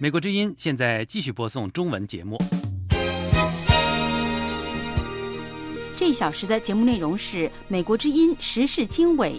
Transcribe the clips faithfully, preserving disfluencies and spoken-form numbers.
美国之音现在继续播送中文节目。 这一小时的节目内容是美国之音时事经纬。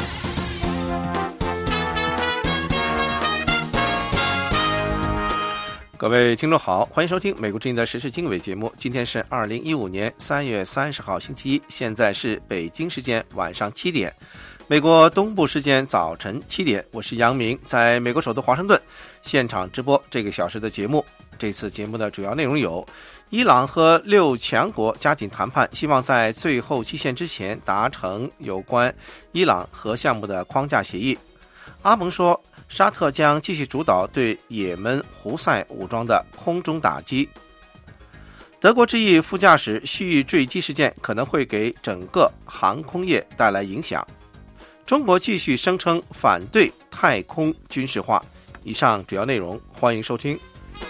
各位听众好，欢迎收听美国之音的时事经纬节目。今天是二零一五年三月三十号星期一，现在是北京时间晚上七点，美国东部时间早晨七点。我是杨明，在美国首都华盛顿现场直播这个小时的节目。这次节目的主要内容有：伊朗和六强国加紧谈判，希望在最后期限之前达成有关伊朗核项目的框架协议。阿盟说，沙特将继续主导对也门胡塞武装的空中打击。德国之翼副驾驶蓄意坠机事件可能会给整个航空业带来影响。中国继续声称反对太空军事化。以上主要内容，欢迎收听。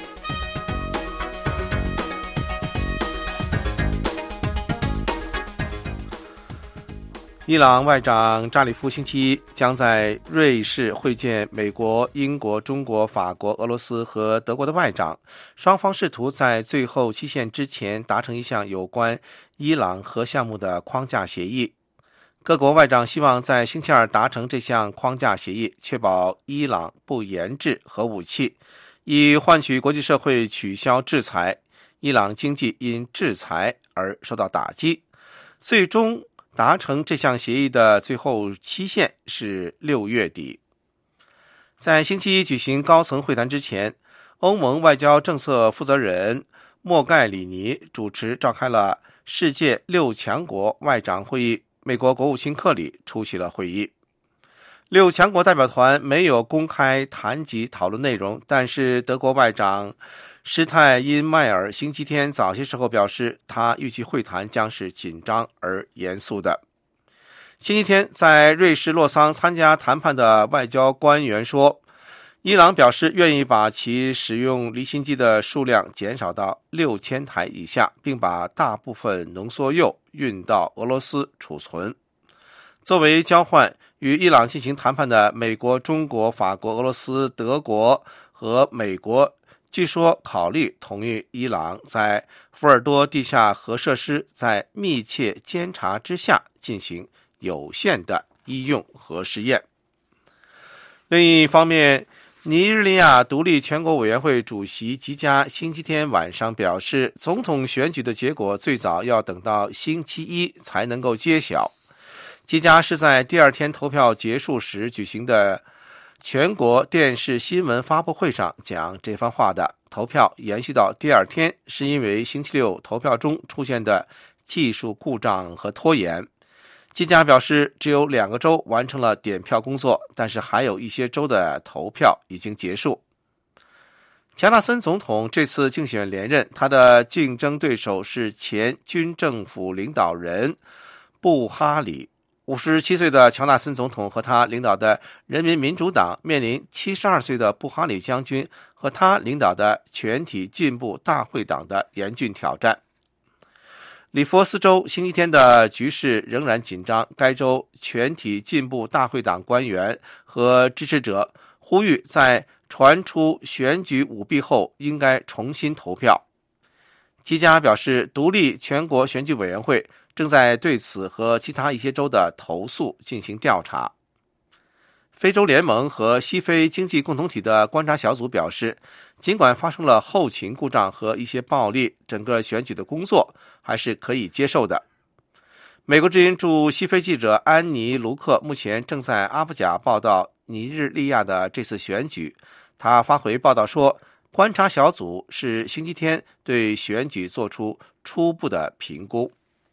伊朗外长扎里夫星期一将在瑞士会见美国、英国、中国、法国、俄罗斯和德国的外长，双方试图在最后期限之前达成一项有关伊朗核项目的框架协议。各国外长希望在星期二达成这项框架协议，确保伊朗不研制核武器，以换取国际社会取消制裁。伊朗经济因制裁而受到打击。最终达成这项协议的最后期限是六月底。在星期一举行高层会谈之前，欧盟外交政策负责人莫盖里尼主持召开了世界六强国外长会议，美国国务卿克里出席了会议。六强国代表团没有公开谈及讨论内容，但是德国外长施泰因迈尔星期天早些时候表示，他预计会谈将是紧张而严肃的。星期天在瑞士洛桑参加谈判的外交官员说，伊朗表示愿意把其使用离心机的数量减少到六千台以下，并把大部分浓缩铀运到俄罗斯储存。作为交换，与伊朗进行谈判的美国、中国、法国、俄罗斯、德国和美国据说考虑同意伊朗在福尔多地下核设施在密切监察之下进行有限的医用核试验。另一方面，尼日利亚独立全国委员会主席吉加星期天晚上表示，总统选举的结果最早要等到星期一才能够揭晓。吉加是在第二天投票结束时举行的全国电视新闻发布会上讲这番话的。投票延续到第二天，是因为星期六投票中出现的技术故障和拖延。吉加表示，只有两个州完成了点票工作，但是还有一些州的投票已经结束。乔纳森总统这次竞选连任，他的竞争对手是前军政府领导人布哈里。五十七岁的乔纳森总统和他领导的人民民主党面临七十二岁的布哈里将军和他领导的全体进步大会党的严峻挑战。里弗斯州星期天的局势仍然紧张，该州全体进步大会党官员和支持者呼吁在传出选举舞弊后应该重新投票。吉加表示，独立全国选举委员会正在对此和其他一些州的投诉进行调查。非洲联盟和西非经济共同体的观察小组表示，尽管发生了后勤故障和一些暴力，整个选举的工作还是可以接受的。美国之音驻西非记者安妮·卢克目前正在阿布贾报道尼日利亚的这次选举。他发回报道说，观察小组是星期天对选举做出初步的评估。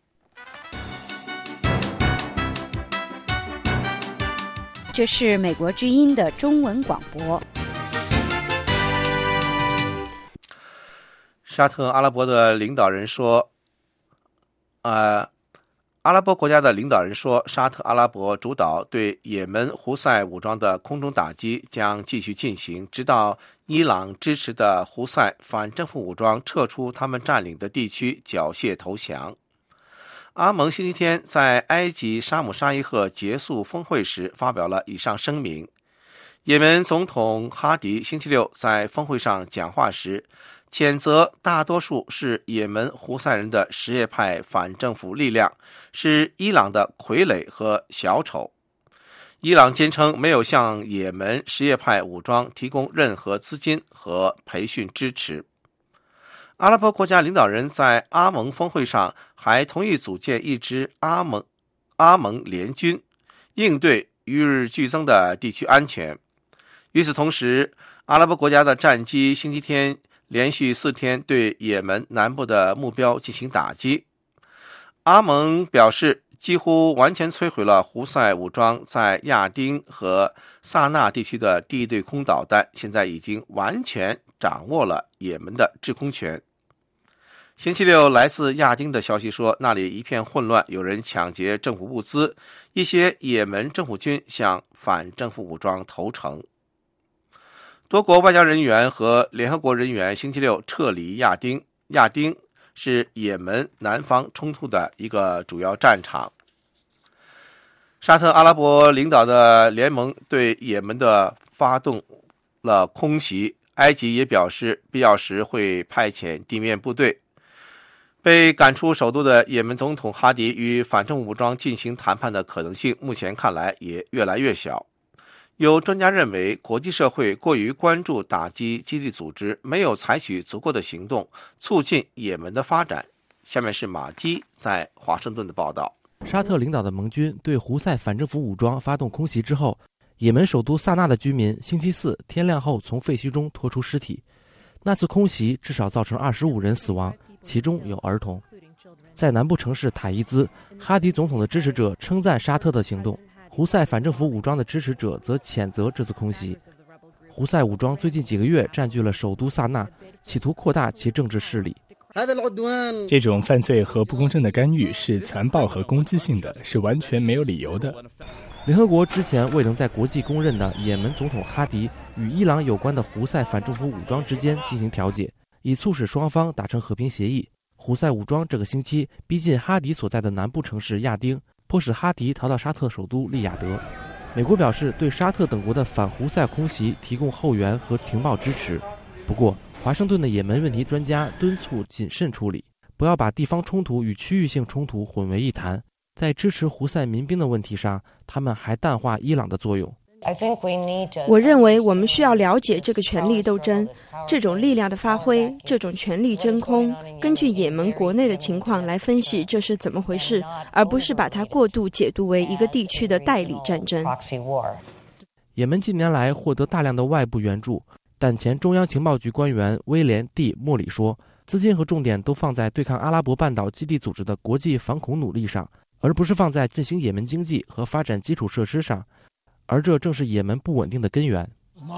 这是美国之音的中文广播。 沙特阿拉伯的领导人说，呃，阿拉伯国家的领导人说，沙特阿拉伯主导对也门胡塞武装的空中打击将继续进行，直到伊朗支持的胡塞反政府武装撤出他们占领的地区，缴械投降。阿盟星期天在埃及沙姆沙伊赫结束峰会时发表了以上声明。 也门总统哈迪星期六在峰会上讲话时，谴责大多数是也门胡塞人的什叶派反政府力量是伊朗的傀儡和小丑。伊朗坚称没有向也门什叶派武装提供任何资金和培训支持。阿拉伯国家领导人在阿盟峰会上还同意组建一支阿盟阿盟联军，应对与日俱增的地区安全。与此同时，阿拉伯国家的战机星期天连续四天对也门南部的目标进行打击。阿盟表示，几乎完全摧毁了胡塞武装在亚丁和萨那地区的地对空导弹，现在已经完全掌握了也门的制空权。星期六，来自亚丁的消息说，那里一片混乱，有人抢劫政府物资，一些也门政府军向反政府武装投诚。多国外交人员和联合国人员星期六撤离亚丁，亚丁是也门南方冲突的一个主要战场。沙特阿拉伯领导的联盟对也门的发动了空袭，埃及也表示必要时会派遣地面部队。被赶出首都的也门总统哈迪与反政府武装进行谈判的可能性，目前看来也越来越小。有专家认为，国际社会过于关注打击基地组织，没有采取足够的行动促进也门的发展。下面是马基在华盛顿的报道。 沙特领导的盟军对胡塞反政府武装发动空袭之后，也门首都萨那的居民星期四天亮后从废墟中拖出尸体。那次空袭至少造成二十五人死亡，其中有儿童。在南部城市塔伊兹，哈迪总统的支持者称赞沙特的行动，胡塞反政府武装的支持者则谴责这次空袭。胡塞武装最近几个月占据了首都萨那，企图扩大其政治势力。 这种犯罪和不公正的干预是残暴和攻击性的，是完全没有理由的。 联合国之前未能在国际公认的也门总统哈迪与伊朗有关的胡塞反政府武装之间进行调解，以促使双方达成和平协议。胡塞武装这个星期逼近哈迪所在的南部城市亚丁，迫使哈迪逃到沙特首都利雅得。美国表示对沙特等国的反胡塞空袭提供后援和情报支持。不过，华盛顿的也门问题专家敦促谨慎处理，不要把地方冲突与区域性冲突混为一谈。在支持胡塞民兵的问题上，他们还淡化伊朗的作用。 我认为我们需要了解这个权力斗争，这种力量的发挥，这种权力真空，根据也门国内的情况来分析这是怎么回事，而不是把它过度解读为一个地区的代理战争。 也门近年来获得大量的外部援助，但前中央情报局官员威廉 ·D· 莫里说，资金和重点都放在对抗阿拉伯半岛基地组织的国际反恐努力上，而不是放在振兴也门经济和发展基础设施上，而这正是也门不稳定的根源。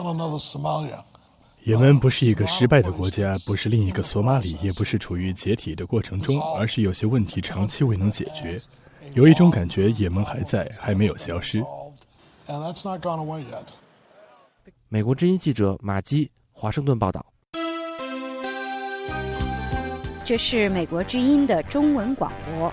也门不是一个失败的国家，不是另一个索马里，也不是处于解体的过程中，而是有些问题长期未能解决。有一种感觉，也门还在，还没有消失。 美国之音记者马基，华盛顿报道。 这是美国之音的中文广播。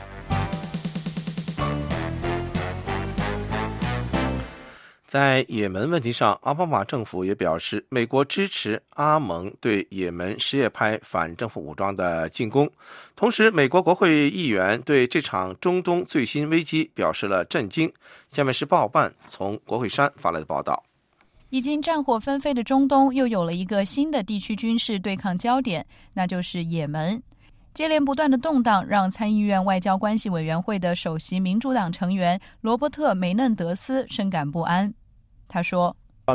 在也门问题上，奥巴马政府也表示，美国支持阿盟对也门什叶派反政府武装的进攻。同时，美国国会议员对这场中东最新危机表示了震惊。下面是报办从国会山发来的报道。 已经战火纷飞的中东又有了一个新的地区军事对抗焦点，那就是也门。接连不断的动荡让参议院外交关系委员会的首席民主党成员罗伯特·梅嫩德斯深感不安。他说， 我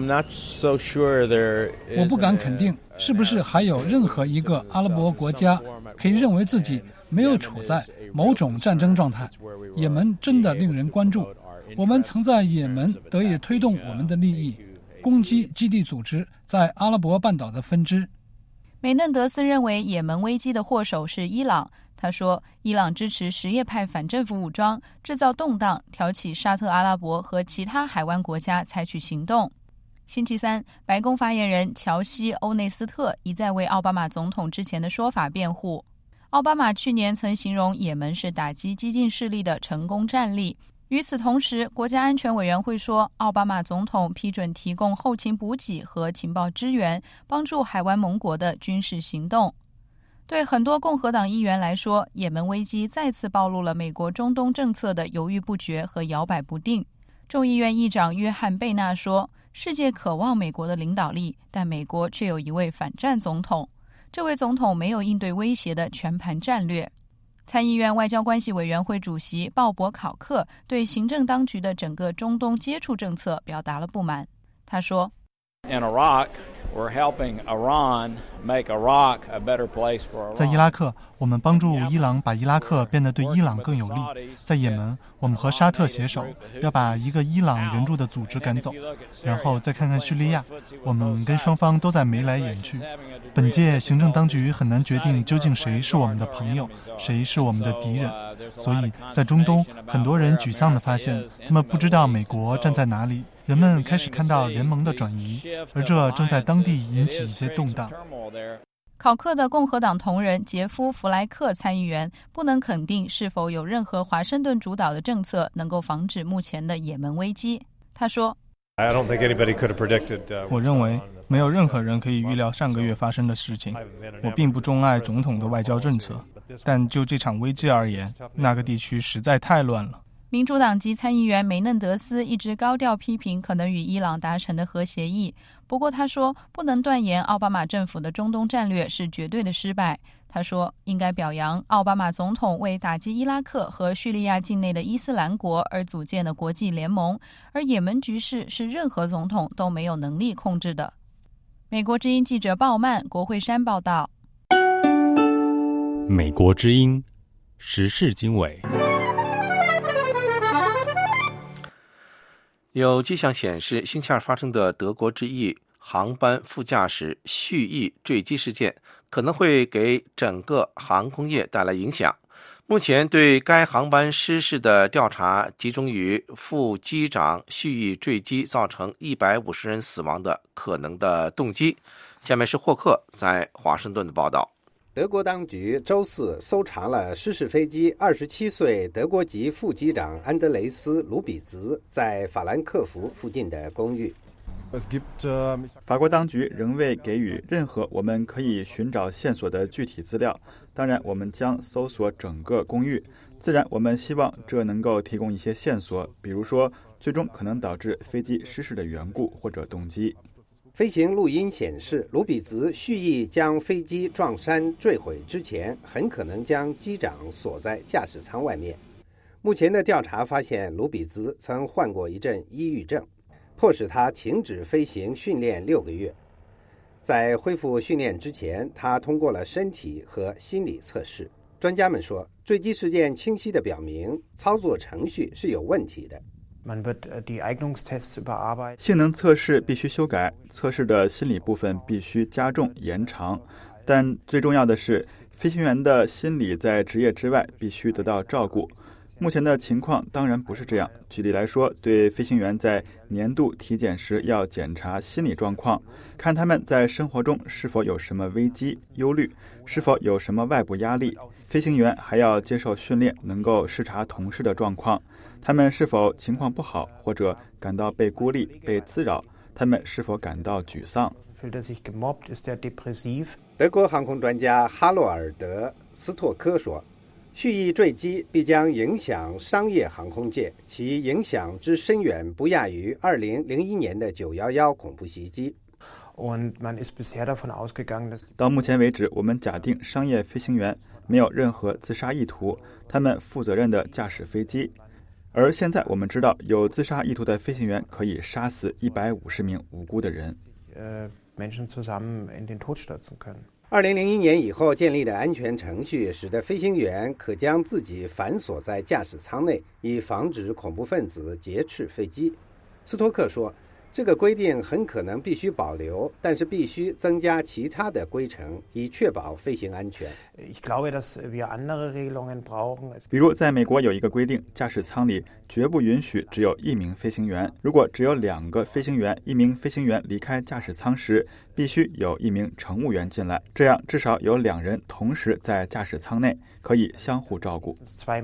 不敢肯定是不是还有任何一个阿拉伯国家可以认为自己没有处在某种战争状态。也门真的令人关注，我们曾在也门得以推动我们的利益，攻击基地组织在阿拉伯半岛的分支。 梅嫩德斯认为也门危机的祸首是伊朗。他说，伊朗支持什叶派反政府武装，制造动荡，挑起沙特阿拉伯和其他海湾国家采取行动。星期三，白宫发言人乔西·欧内斯特一再为奥巴马总统之前的说法辩护。奥巴马去年曾形容也门是打击激进势力的成功战例， 与此同时，国家安全委员会说，奥巴马总统批准提供后勤补给和情报支援，帮助海湾盟国的军事行动。对很多共和党议员来说，也门危机再次暴露了美国中东政策的犹豫不决和摇摆不定。众议院议长约翰·贝纳说，世界渴望美国的领导力，但美国却有一位反战总统。这位总统没有应对威胁的全盘战略。参议院外交关系委员会主席鲍勃·考克对行政当局的整个中东接触政策表达了不满。他说 In Iraq, we're helping Iran make Iraq a better place for Iran. 在伊拉克，我们帮助伊朗把伊拉克变得对伊朗更有利。在也门，我们和沙特携手，要把一个伊朗援助的组织赶走。然后再看看叙利亚，我们跟双方都在眉来眼去。本届行政当局很难决定究竟谁是我们的朋友，谁是我们的敌人。所以在中东，很多人沮丧地发现，他们不知道美国站在哪里。人们开始看到联盟的转移，而这正在当地引起一些动荡。 考克的共和党同仁杰夫·弗莱克参议员不能肯定是否有任何华盛顿主导的政策能够防止目前的也门危机。他说， 我认为没有任何人可以预料上个月发生的事情。我并不钟爱总统的外交政策，但就这场危机而言，那个地区实在太乱了。 民主党籍参议员梅嫩德斯一直高调批评可能与伊朗达成的核协议，不过他说不能断言奥巴马政府的中东战略是绝对的失败。他说应该表扬奥巴马总统为打击伊拉克和叙利亚境内的伊斯兰国而组建的国际联盟，而也门局势是任何总统都没有能力控制的。美国之音记者鲍曼、国会山报道。 美国之音时事经纬。 有迹象显示，星期二发生的德国之翼航班副驾驶蓄意坠机事件可能会给整个航空业带来影响。目前对该航班失事的调查集中于副机长蓄意坠机造成一百五十人死亡的可能的动机。下面是霍克在华盛顿的报道。 德国当局周四搜查了失事飞机二十七岁德国籍副机长安德雷斯·卢比兹在法兰克福附近的公寓。 法国当局仍未给予任何我们可以寻找线索的具体资料。当然，我们将搜索整个公寓。自然，我们希望这能够提供一些线索，比如说最终可能导致飞机失事的缘故或者动机。 飞行录音显示，卢比兹蓄意将飞机撞山坠毁之前，很可能将机长锁在驾驶舱外面。目前的调查发现，卢比兹曾患过一阵抑郁症，迫使他停止飞行训练六个月。在恢复训练之前，他通过了身体和心理测试。专家们说，坠机事件清晰地表明操作程序是有问题的。 性能测试必须修改，测试的心理部分必须加重延长，但最重要的是，飞行员的心理在职业之外必须得到照顾。目前的情况当然不是这样。举例来说，对飞行员在年度体检时要检查心理状况，看他们在生活中是否有什么危机、忧虑，是否有什么外部压力。飞行员还要接受训练，能够视察同事的状况，他们是否情况不好，或者感到被孤立、被滋扰，他们是否感到沮丧。 德国航空专家哈洛尔德·斯托科说，蓄意坠机必将影响商业航空界，其影响之深远不亚于二零零一年的九一一恐怖袭击。 到目前为止，我们假定商业飞行员没有任何自杀意图，他们负责任地驾驶飞机。而现在我们知道，有自杀意图的飞行员可以杀死一百五十名无辜的人。 二零零一年以后建立的安全程序，使得飞行员可将自己反锁在驾驶舱内，以防止恐怖分子劫持飞机。斯托克说，这个规定很可能必须保留，但是必须增加其他的规程，以确保飞行安全。 比如，在美国有一个规定，驾驶舱里绝不允许只有一名飞行员。如果只有两个飞行员，一名飞行员离开驾驶舱时， 必须有一名乘务员进来，这样至少有两人同时在驾驶舱内，可以相互照顾。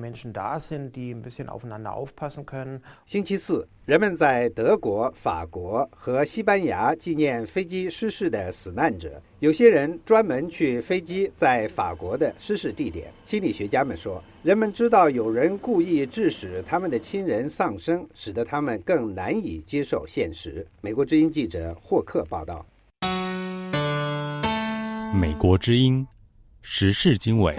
星期四，人们在德国、法国和西班牙纪念飞机失事的死难者，有些人专门去飞机在法国的失事地点。心理学家们说，人们知道有人故意致使他们的亲人丧生，使得他们更难以接受现实。美国之音记者霍克报道。 美国之音时事经纬。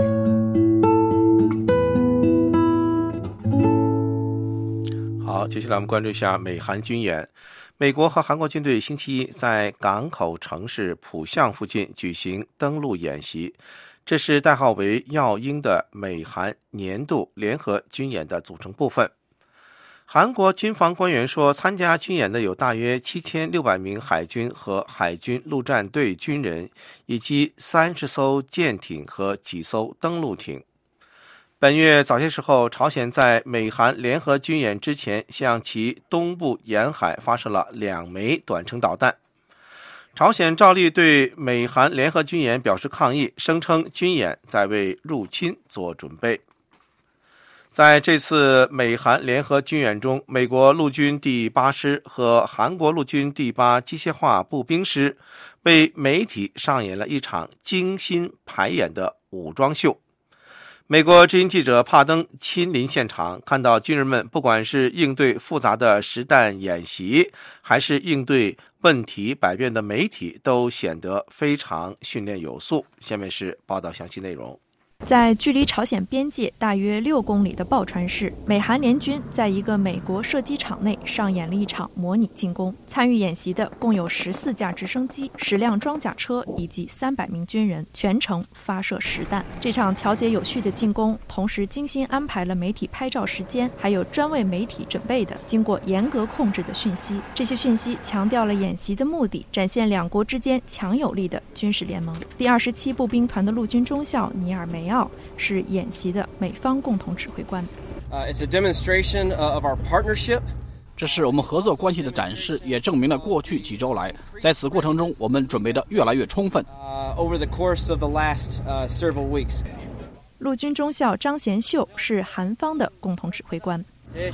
好，接下来我们关注一下美韩军演。美国和韩国军队星期一在港口城市浦项附近举行登陆演习，这是代号为耀英的美韩年度联合军演的组成部分。韩国军方官员说，参加军演的有大约七千六百名海军和海军陆战队军人，以及三十艘舰艇和几艘登陆艇。本月早些时候，朝鲜在美韩联合军演之前，向其东部沿海发射了两枚短程导弹。朝鲜照例对美韩联合军演表示抗议，声称军演在为入侵做准备。在这次美韩联合军演中，美国陆军第八师和韩国陆军第八机械化步兵师为媒体上演了一场精心排演的武装秀。美国之音记者帕登亲临现场，看到军人们不管是应对复杂的实弹演习，还是应对问题百变的媒体，都显得非常训练有素。下面是报道详细内容。 在距离朝鲜边界大约六公里的抱川市，美韩联军在一个美国射击场内上演了一场模拟进攻。参与演习的共有十四架直升机、十辆装甲车以及三百名军人，全程发射实弹。这场调节有序的进攻，同时精心安排了媒体拍照时间，还有专为媒体准备的、经过严格控制的讯息。这些讯息强调了演习的目的，展现两国之间强有力的军事联盟。第二十七步兵团的陆军中校尼尔梅奥是演习的美方共同指挥官。 Uh, it's a demonstration of our partnership. 这是我们合作关系的展示，也证明了过去几周来，在此过程中我们准备的越来越充分。 Uh, over the course of the last uh, several weeks. 陆军中校张贤秀是韩方的共同指挥官。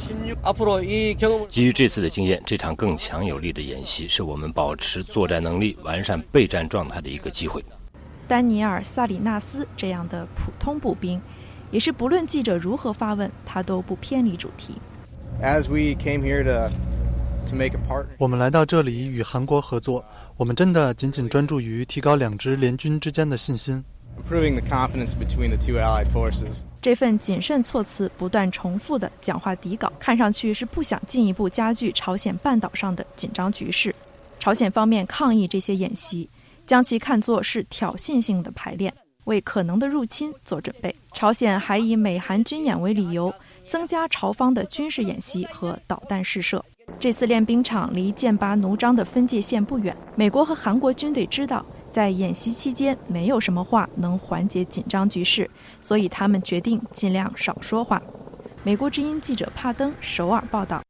基于这次的经验，这场更强有力的演习是我们保持作战能力、完善备战状态的一个机会。 丹尼尔·萨里纳斯这样的普通步兵，也是不论记者如何发问，他都不偏离主题。 我们来到这里与韩国合作，我们真的仅仅专注于提高两支联军之间的信心。 这份谨慎措辞不断重复的讲话底稿，看上去是不想进一步加剧朝鲜半岛上的紧张局势。朝鲜方面抗议这些演习，将其看作是挑衅性的排练，为可能的入侵做准备。朝鲜还以美韩军演为理由，增加朝方的军事演习和导弹试射。这次练兵场离剑拔弩张的分界线不远，美国和韩国军队知道，在演习期间没有什么话能缓解紧张局势，所以他们决定尽量少说话。美国之音记者帕登首尔报道。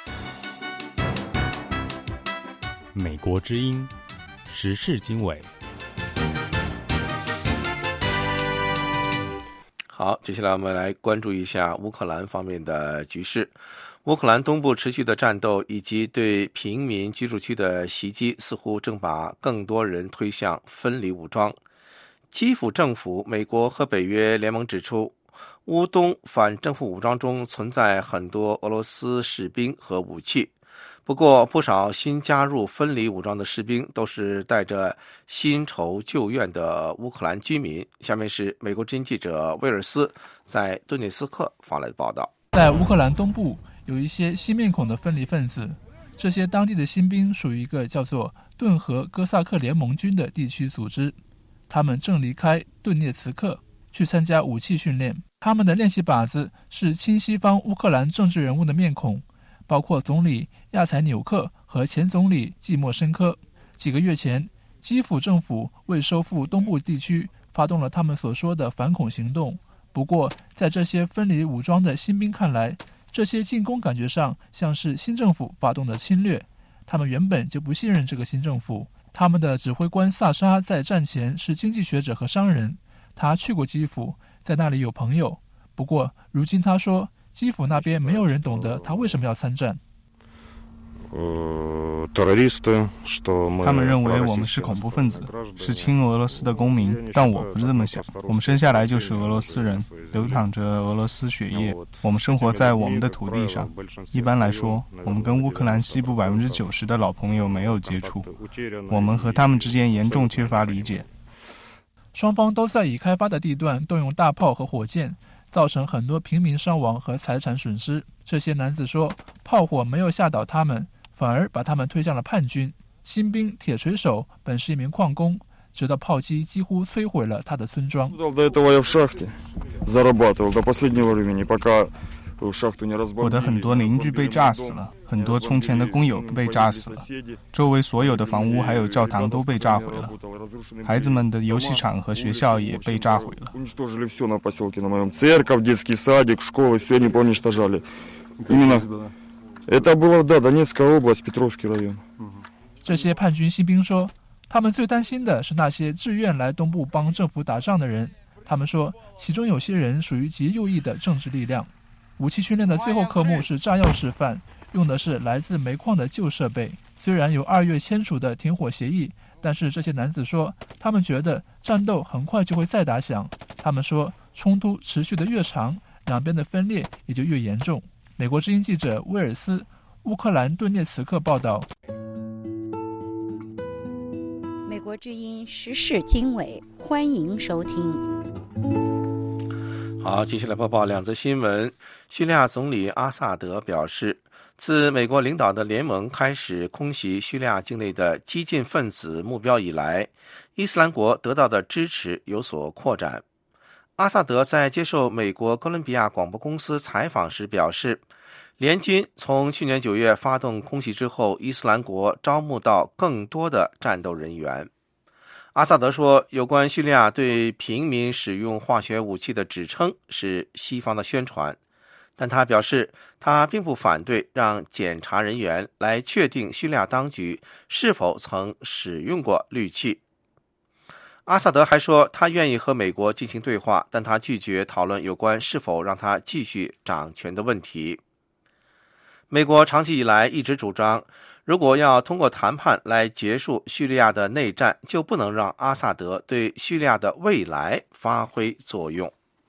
美国之音时事经纬。 好，接下来我们来关注一下乌克兰方面的局势。乌克兰东部持续的战斗以及对平民居住区的袭击，似乎正把更多人推向分离武装。基辅政府、美国和北约联盟指出，乌东反政府武装中存在很多俄罗斯士兵和武器。不过，不少新加入分离武装的士兵都是带着新仇旧怨的乌克兰居民。下面是美国之音记者威尔斯在顿涅斯克发来的报道。 在乌克兰东部有一些新面孔的分离分子，这些当地的新兵属于一个叫做顿河哥萨克联盟军的地区组织，他们正离开顿涅茨克去参加武器训练。他们的练习靶子是亲西方乌克兰政治人物的面孔，包括总理亚采纽克和前总理季莫申科。几个月前，基辅政府为收复东部地区发动了他们所说的反恐行动。不过，在这些分离武装的新兵看来，这些进攻感觉上像是新政府发动的侵略，他们原本就不信任这个新政府， 他们的指挥官萨沙在战前是经济学者和商人，他去过基辅，在那里有朋友。不过如今他说，基辅那边没有人懂得他为什么要参战。 他们认为我们是恐怖分子，是亲俄罗斯的公民，但我不是这么想。我们生下来就是俄罗斯人，流淌着俄罗斯血液，我们生活在我们的土地上。一般来说，我们跟乌克兰西部百分之九十的老朋友没有接触，我们和他们之间严重缺乏理解。 双方都在已开发的地段动用大炮和火箭，造成很多平民伤亡和财产损失。这些男子说，炮火没有吓倒他们，反而把他们推向了叛军。新兵铁锤手本是一名矿工，直到炮击几乎摧毁了他的村庄。 我的很多邻居被炸死了，很多从前的工友被炸死了，周围所有的房屋还有教堂都被炸毁了，孩子们的游戏场和学校也被炸毁了。 这些叛军新兵说，他们最担心的是那些自愿来东部帮政府打仗的人。他们说，其中有些人属于极右翼的政治力量。武器训练的最后科目是炸药示范，用的是来自煤矿的旧设备。虽然有二月签署的停火协议，但是这些男子说，他们觉得战斗很快就会再打响。他们说，冲突持续的越长，两边的分裂也就越严重。美国之音记者威尔斯，乌克兰顿涅茨克报道。 美国之音时事经纬，欢迎收听。 好，接下来播报两则新闻。叙利亚总理阿萨德表示，自美国领导的联盟开始空袭叙利亚境内的激进分子目标以来，伊斯兰国得到的支持有所扩展。阿萨德在接受美国哥伦比亚广播公司采访时表示，联军从去年九月发动空袭之后，伊斯兰国招募到更多的战斗人员。阿萨德说，有关叙利亚对平民使用化学武器的指称是西方的宣传，但他表示他并不反对让检查人员来确定叙利亚当局是否曾使用过氯气。阿萨德还说，他愿意和美国进行对话，但他拒绝讨论有关是否让他继续掌权的问题。美国长期以来一直主张，如果要通过谈判来结束叙利亚的内战，就不能让阿萨德对叙利亚的未来发挥作用。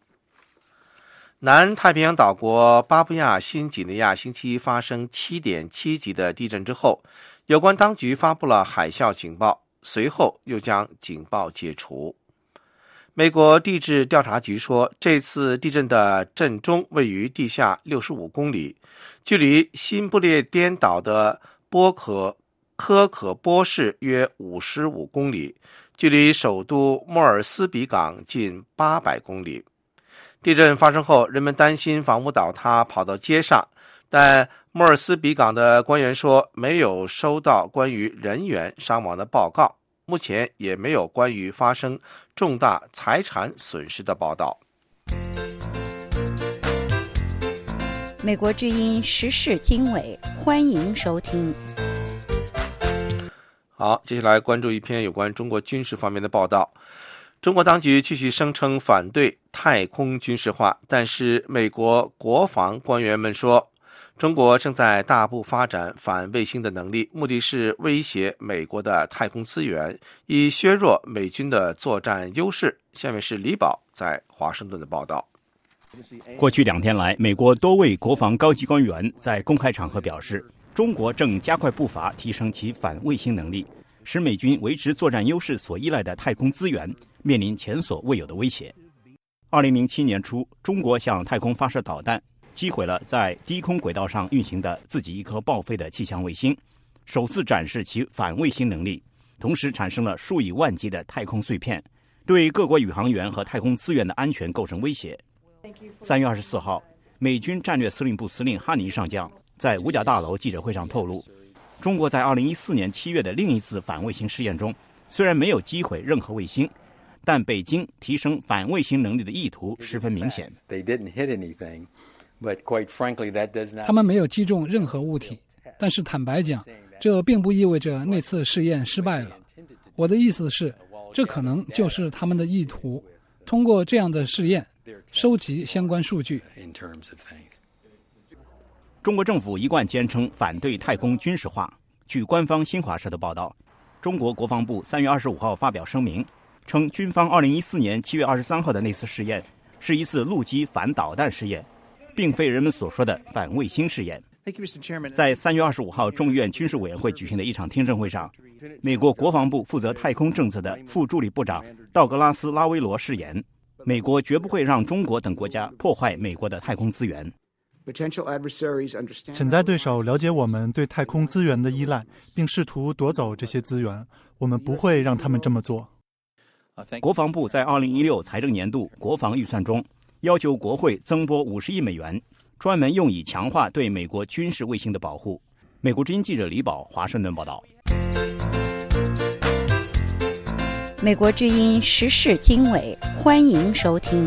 南太平洋岛国巴布亚新几内亚星期一发生 七点七 级的地震之后，有关当局发布了海啸警报，随后又将警报解除。美国地质调查局说，这次地震的震中位于地下六十五公里，距离新不列颠岛的波可科可波市约五十五公里，距离首都莫尔斯比港近八百公里。地震发生后，人们担心房屋倒塌，跑到街上，但莫尔斯比港的官员说，没有收到关于人员伤亡的报告，目前也没有关于发生重大财产损失的报道。 美国之音时事经纬，欢迎收听。 好，接下来关注一篇有关中国军事方面的报道。中国当局继续声称反对太空军事化，但是美国国防官员们说，中国正在大步发展反卫星的能力，目的是威胁美国的太空资源，以削弱美军的作战优势。下面是李宝在华盛顿的报道。 过去两天来，美国多位国防高级官员在公开场合表示，中国正加快步伐提升其反卫星能力，使美军维持作战优势所依赖的太空资源面临前所未有的威胁。二零零七年初，中国向太空发射导弹，击毁了在低空轨道上运行的自己一颗报废的气象卫星，首次展示其反卫星能力，同时产生了数以万计的太空碎片，对各国宇航员和太空资源的安全构成威胁。三月二十四号，美军战略司令部司令哈尼上将在五角大楼记者会上透露，中国在二零一四年七月的另一次反卫星试验中，虽然没有击毁任何卫星，但北京提升反卫星能力的意图十分明显。 他们没有击中任何物体，但是坦白讲，这并不意味着那次试验失败了。 我的意思是，这可能就是他们的意图，通过这样的试验收集相关数据。 中国政府一贯坚称反对太空军事化。据官方新华社的报道，中国国防部三月二十五号发表声明，称军方二零一四年七月二十三号的那次试验是一次陆基反导弹试验，并非人们所说的反卫星试验。在三月二十五号众议院军事委员会举行的一场听证会上，美国国防部负责太空政策的副助理部长道格拉斯·拉威罗誓言，美国绝不会让中国等国家破坏美国的太空资源。 潜在对手了解我们对太空资源的依赖，并试图夺走这些资源，我们不会让他们这么做。 国防部在二零一六财政年度国防预算中要求国会增拨五十亿美元，专门用以强化对美国军事卫星的保护。美国之音记者李宝华盛顿报道。 美国之音时事经纬，欢迎收听。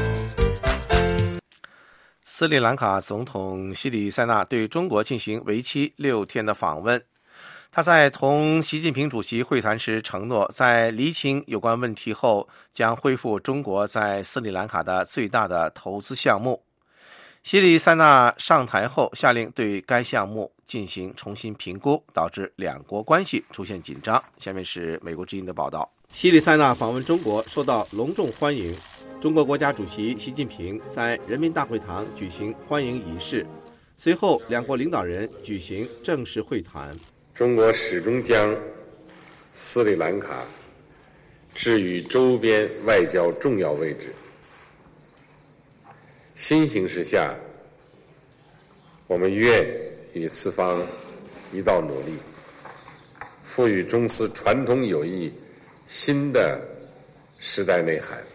斯里兰卡总统西里塞纳对中国进行为期六天的访问。他在同习近平主席会谈时承诺，在厘清有关问题后，将恢复中国在斯里兰卡的最大的投资项目。西里塞纳上台后，下令对该项目进行重新评估，导致两国关系出现紧张。下面是美国之音的报道。西里塞纳访问中国受到隆重欢迎。中国国家主席习近平在人民大会堂举行欢迎仪式，随后两国领导人举行正式会谈。 中国始终将斯里兰卡置于周边外交重要位置。新形势下，我们愿与四方一道努力，赋予中斯传统友谊新的时代内涵，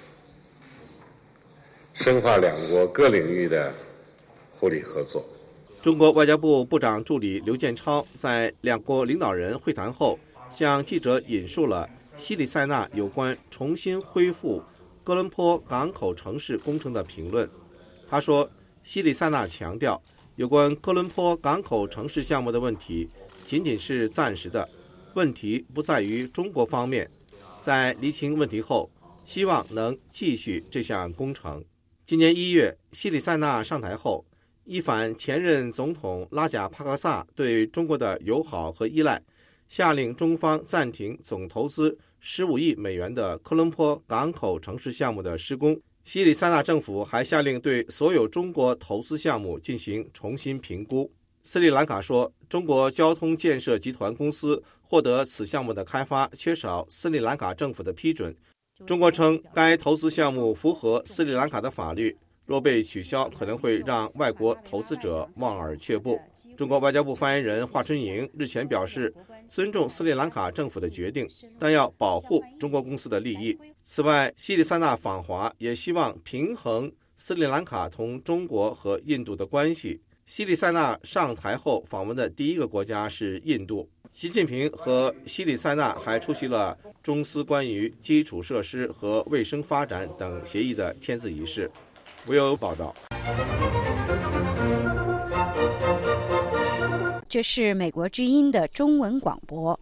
深化两国各领域的互利合作。 中国外交部部长助理刘建超在两国领导人会谈后，向记者引述了西里塞纳有关重新恢复哥伦坡港口城市工程的评论。他说，西里塞纳强调，有关哥伦坡港口城市项目的问题仅仅是暂时的，问题不在于中国方面。在厘清问题后，希望能继续这项工程。今年一月，西里塞纳上台后，一反前任总统拉贾帕克萨对中国的友好和依赖，下令中方暂停总投资十五亿美元的科伦坡港口城市项目的施工。西里塞纳政府还下令对所有中国投资项目进行重新评估。斯里兰卡说，中国交通建设集团公司获得此项目的开发缺少斯里兰卡政府的批准。中国称该投资项目符合斯里兰卡的法律，若被取消，可能会让外国投资者望而却步。中国外交部发言人华春莹日前表示，尊重斯里兰卡政府的决定，但要保护中国公司的利益。此外，西里塞纳访华也希望平衡斯里兰卡同中国和印度的关系。西里塞纳上台后访问的第一个国家是印度。习近平和西里塞纳还出席了中斯关于基础设施和卫生发展等协议的签字仪式。唯有报道。 这是美国之音的中文广播。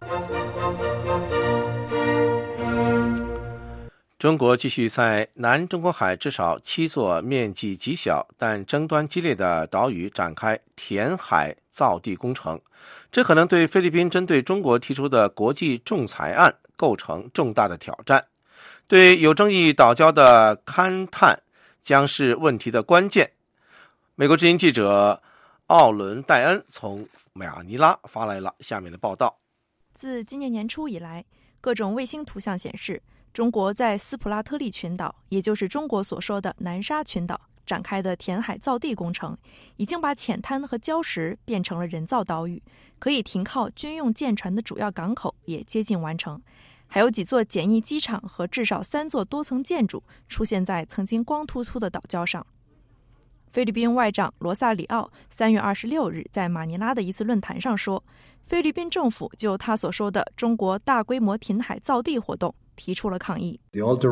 中国继续在南中国海至少七座面积极小但争端激烈的岛屿展开填海造地工程，这可能对菲律宾针对中国提出的国际仲裁案构成重大的挑战。对有争议岛礁的勘探将是问题的关键。美国之音记者奥伦·戴恩从马尼拉发来了下面的报道。 自今年年初以来，各种卫星图像显示，中国在斯普拉特利群岛，也就是中国所说的南沙群岛展开的填海造地工程，已经把浅滩和礁石变成了人造岛屿，可以停靠军用舰船的主要港口也接近完成。还有几座简易机场和至少三座多层建筑出现在曾经光秃秃的岛礁上。菲律宾外长罗萨里奥三月二十六日在马尼拉的一次论坛上说，菲律宾政府就他所说的中国大规模填海造地活动提出了抗议。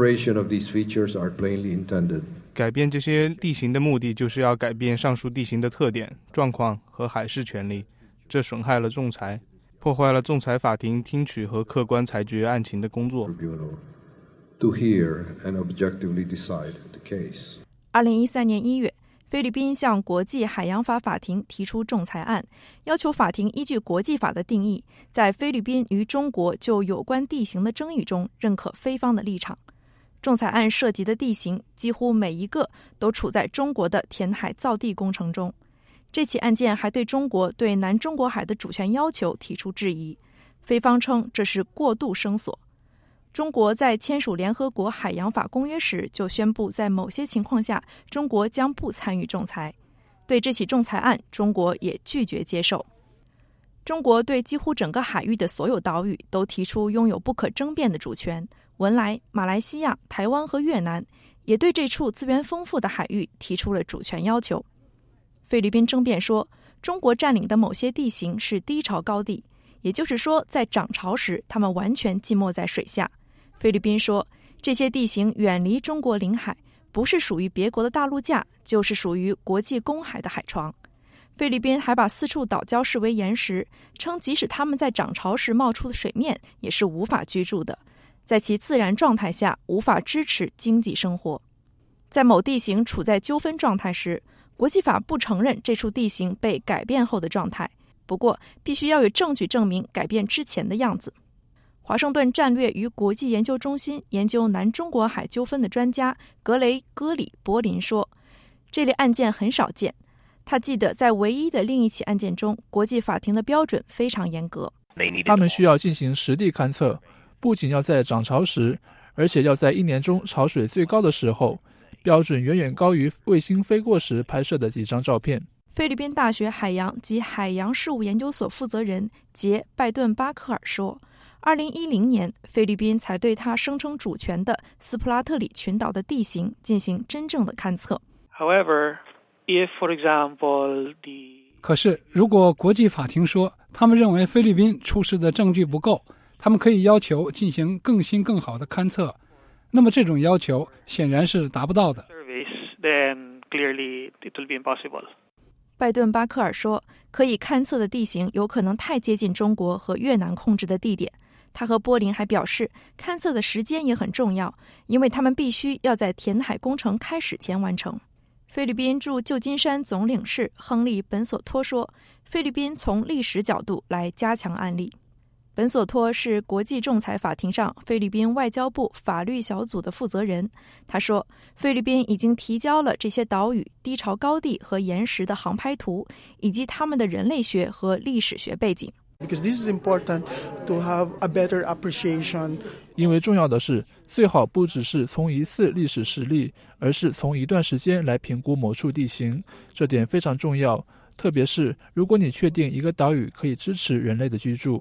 改变这些地形的目的就是要改变上述地形的特点、状况和海事权利，这损害了仲裁， 破坏了仲裁法庭听取和客观裁决案情的工作。 二零一三年一月，菲律宾向国际海洋法法庭提出仲裁案，要求法庭依据国际法的定义，在菲律宾与中国就有关地形的争议中认可菲方的立场。仲裁案涉及的地形几乎每一个都处在中国的填海造地工程中。这起案件还对中国对南中国海的主权要求提出质疑，菲方称这是过度声索。中国在签署联合国海洋法公约时就宣布，在某些情况下中国将不参与仲裁。对这起仲裁案，中国也拒绝接受。中国对几乎整个海域的所有岛屿都提出拥有不可争辩的主权，文莱、马来西亚、台湾和越南也对这处资源丰富的海域提出了主权要求。菲律宾争辩说，中国占领的某些地形是低潮高地，也就是说在涨潮时它们完全浸没在水下。菲律宾说，这些地形远离中国领海，不是属于别国的大陆架，就是属于国际公海的海床。菲律宾还把四处岛礁视为岩石，称即使它们在涨潮时冒出的水面也是无法居住的，在其自然状态下无法支持经济生活。在某地形处在纠纷状态时，国际法不承认这处地形被改变后的状态，不过必须要有证据证明改变之前的样子。华盛顿战略与国际研究中心研究南中国海纠纷的专家格雷戈里·柏林说，这类案件很少见。他记得在唯一的另一起案件中，国际法庭的标准非常严格， 他们需要进行实地勘测，不仅要在涨潮时，而且要在一年中潮水最高的时候，标准远远高于卫星飞过时拍摄的几张照片。 菲律宾大学海洋及海洋事务研究所负责人杰·拜顿巴克尔说，二零一零年菲律宾才对他声称主权的斯普拉特里群岛的地形进行真正的勘测。 However, if, for example, the... 可是如果国际法庭说他们认为菲律宾出示的证据不够，他们可以要求进行更新更好的勘测，那么这种要求显然是达不到的。 Then clearly it will be impossible. 拜顿巴克尔说，可以勘测的地形有可能太接近中国和越南控制的地点。他和波林还表示，勘测的时间也很重要，因为他们必须要在填海工程开始前完成。菲律宾驻旧金山总领事亨利·本索托说，菲律宾从历史角度来加强案例。本索托是国际仲裁法庭上菲律宾外交部法律小组的负责人。他说，菲律宾已经提交了这些岛屿、低潮高地和岩石的航拍图，以及他们的人类学和历史学背景。 Because this is important to have a better appreciation. 因为重要的是，最好不只是从一次历史实例，而是从一段时间来评估某处地形，这点非常重要。特别是如果你确定一个岛屿可以支持人类的居住。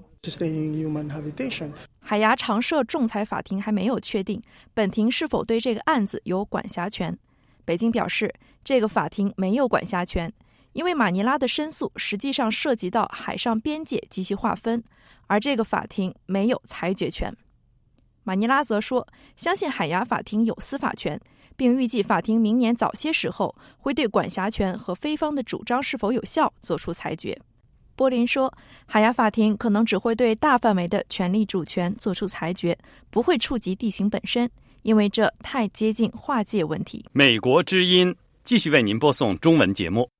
海牙常设仲裁法庭还没有确定本庭是否对这个案子有管辖权。北京表示，这个法庭没有管辖权，因为马尼拉的申诉实际上涉及到海上边界及其划分，而这个法庭没有裁决权。马尼拉则说，相信海牙法庭有司法权，并预计法庭明年早些时候会对管辖权和菲方的主张是否有效作出裁决。波林说，海牙法庭可能只会对大范围的权利主权作出裁决，不会触及地形本身，因为这太接近划界问题。 美国之音继续为您播送中文节目。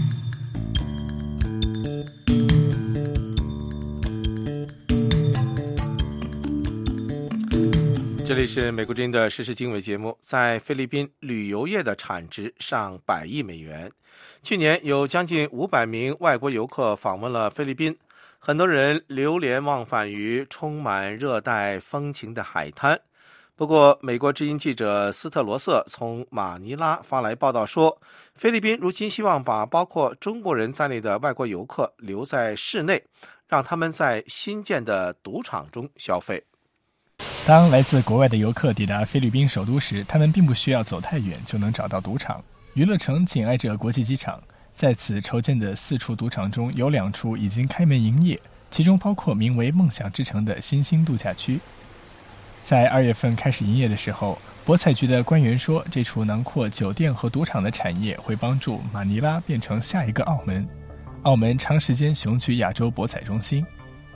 这里是美国之音的时事经纬节目。在菲律宾，旅游业的产值上百亿美元。去年有将近五百名外国游客访问了菲律宾，很多人流连忘返于充满热带风情的海滩。不过，美国之音记者斯特罗瑟从马尼拉发来报道说，菲律宾如今希望把包括中国人在内的外国游客留在室内，让他们在新建的赌场中消费。 当来自国外的游客抵达菲律宾首都时，他们并不需要走太远就能找到赌场。娱乐城紧挨着国际机场，在此筹建的四处赌场中有两处已经开门营业，其中包括名为梦想之城的新兴度假区。在二月份开始营业的时候，博彩局的官员说，这处囊括酒店和赌场的产业会帮助马尼拉变成下一个澳门。澳门长时间雄踞亚洲博彩中心。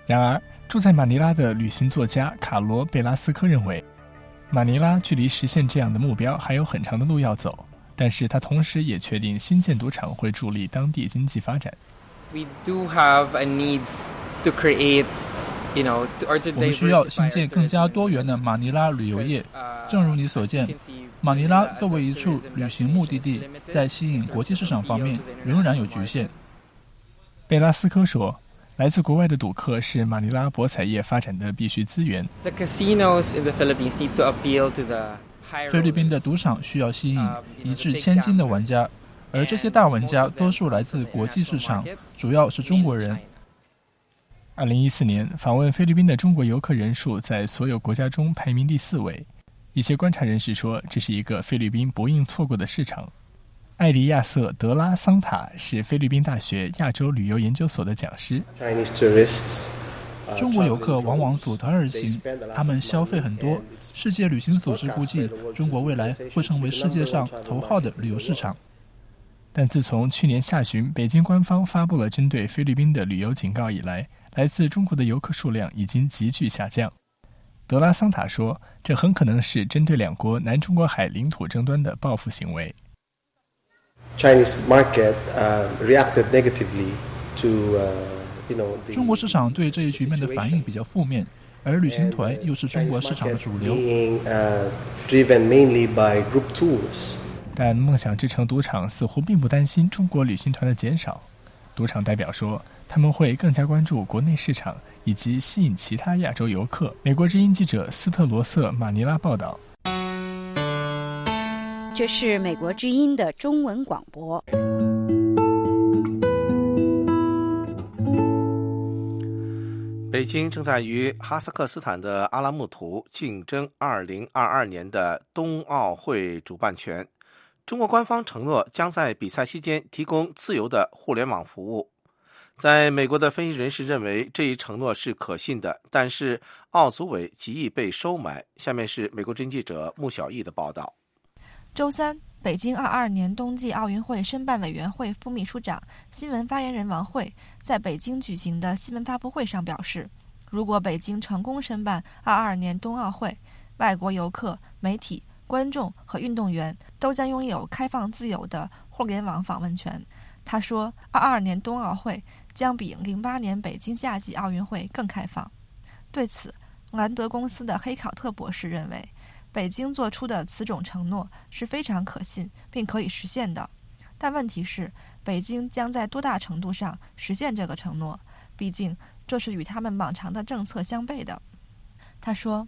然而，住在马尼拉的旅行作家卡罗·贝拉斯科认为，马尼拉距离实现这样的目标还有很长的路要走，但是他同时也确定新建赌场会助力当地经济发展。 We do have a need to create, you know, or to 我们需要新建更加多元的马尼拉旅游业。正如你所见，马尼拉作为一处旅行目的地，在吸引国际市场方面仍然有局限。 贝拉斯科说，来自国外的赌客是马尼拉博彩业发展的必须资源。 The casinos in the Philippines need to appeal to the 菲律宾的赌场需要吸引一掷千金的玩家，而这些大玩家多数来自国际市场，主要是中国人。 二零一四年，访问菲律宾的中国游客人数在所有国家中排名第四位。一些观察人士说，这是一个菲律宾不应错过的市场。艾迪亚瑟·德拉桑塔是菲律宾大学亚洲旅游研究所的讲师。 中国游客往往组团而行，他们消费很多。世界旅行组织估计，中国未来会成为世界上头号的旅游市场。 但自从去年下旬北京官方发布了针对菲律宾的旅游警告以来，来自中国的游客数量已经急剧下降。德拉桑塔说，这很可能是针对两国南中国海领土争端的报复行为。 Chinese market uh, reacted negatively to, uh, you know, the 中国市场对这一局面的反应比较负面，而旅行团又是中国市场的主流。 being, uh, driven mainly by group tours. 但梦想之城赌场似乎并不担心中国旅行团的减少。赌场代表说，他们会更加关注国内市场以及吸引其他亚洲游客。美国之音记者斯特罗瑟马尼拉报道。 这是美国之音的中文广播。 北京正在与哈萨克斯坦的阿拉木图竞争二零二二年的冬奥会主办权。中国官方承诺将在比赛期间提供自由的互联网服务。在美国的分析人士认为这一承诺是可信的，但是奥组委极易被收买。下面是美国之音记者穆小艺的报道。 周三，北京二二年冬季奥运会申办委员会副秘书长、新闻发言人王慧在北京举行的新闻发布会上表示，如果北京成功申办二二年冬奥会，外国游客、媒体、观众和运动员都将拥有开放自由的互联网访问权。他说，二二年冬奥会将比零八年北京夏季奥运会更开放。对此，兰德公司的黑考特博士认为，北京做出的此种承诺是非常可信并可以实现的，但问题是，北京将在多大程度上实现这个承诺？毕竟这是与他们往常的政策相悖的。他说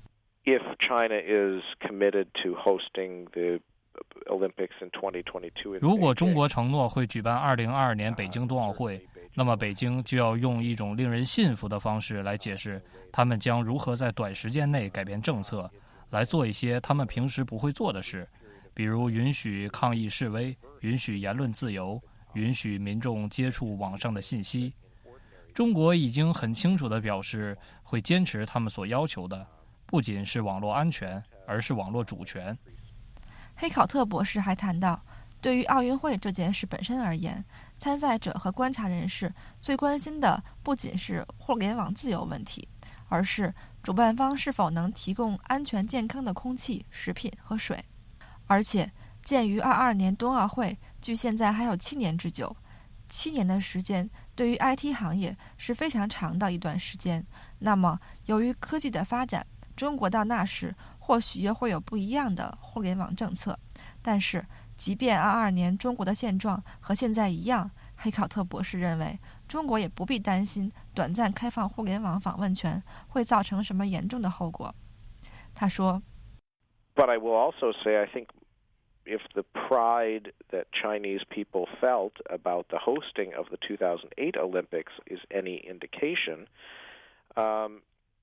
If China is committed to hosting the Olympics in twenty twenty-two, 如果中国承诺会举办二零二二年北京冬奥会，那么北京就要用一种令人信服的方式来解释他们将如何在短时间内改变政策，来做一些他们平时不会做的事，比如允许抗议示威，允许言论自由，允许民众接触网上的信息。中国已经很清楚地表示会坚持他们所要求的，不仅是网络安全，而是网络主权。 黑考特博士还谈到，对于奥运会这件事本身而言，参赛者和观察人士最关心的不仅是互联网自由问题，而是主办方是否能提供安全健康的空气、食品和水。而且，鉴于二二年冬奥会距现在还有七年之久，七年的时间对于 I T 行业是非常长的一段时间。那么，由于科技的发展，中国到那时或许也会有不一样的互联网政策。但是，即便二二年中国的现状和现在一样，黑考特博士认为，中国也不必担心短暂开放互联网访问权会造成什么严重的后果。他说 But I will also say, I think if the pride that Chinese people felt about the hosting of the two thousand eight Olympics is any indication, um,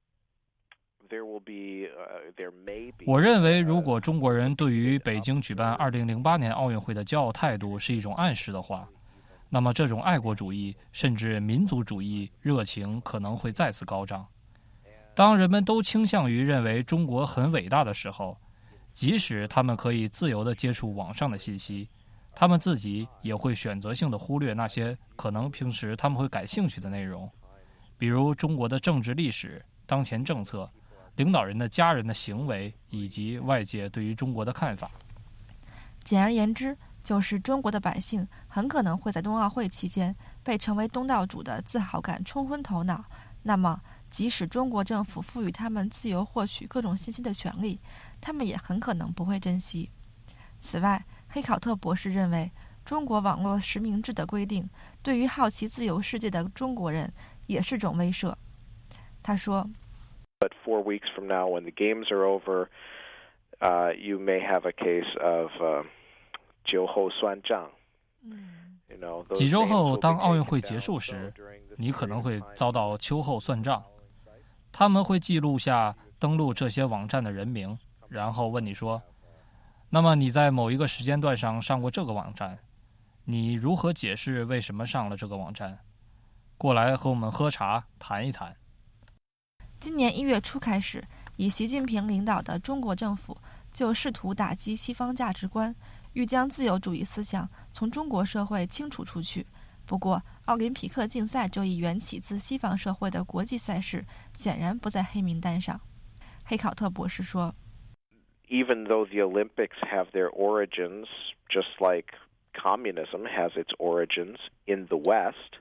there will be, uh, there may be... 我认为，如果中国人对于北京举办二零零八年奥运会的骄傲态度是一种暗示的话，那么这种爱国主义甚至民族主义热情可能会再次高涨。当人们都倾向于认为中国很伟大的时候，即使他们可以自由地接触网上的信息，他们自己也会选择性地忽略那些可能平时他们会感兴趣的内容。 比如中国的政治历史、当前政策、领导人的家人的行为以及外界对于中国的看法。 简而言之，就是中国的百姓很可能会在冬奥会期间被成为东道主的自豪感冲昏头脑，那么即使中国政府赋予他们自由获取各种信息的权利，他们也很可能不会珍惜。此外，黑考特博士认为，中国网络实名制的规定对于好奇自由世界的中国人也是种威慑。他说 But four weeks from now, when the games are over, uh, you may have a case of uh, 酒后算账。 几周后，当奥运会结束时，你可能会遭到秋后算账。他们会记录下登录这些网站的人名，然后问你说：“那么你在某一个时间段上上过这个网站，你如何解释为什么上了这个网站？过来和我们喝茶谈一谈。” 今年一月初开始，以习近平领导的中国政府就试图打击西方价值观，欲将自由主义思想从中国社会清除出去。不过，奥林匹克竞赛这一缘起自西方社会的国际赛事显然不在黑名单上。黑考特博士说 Even though the Olympics have their origins, just like communism has its origins in the West,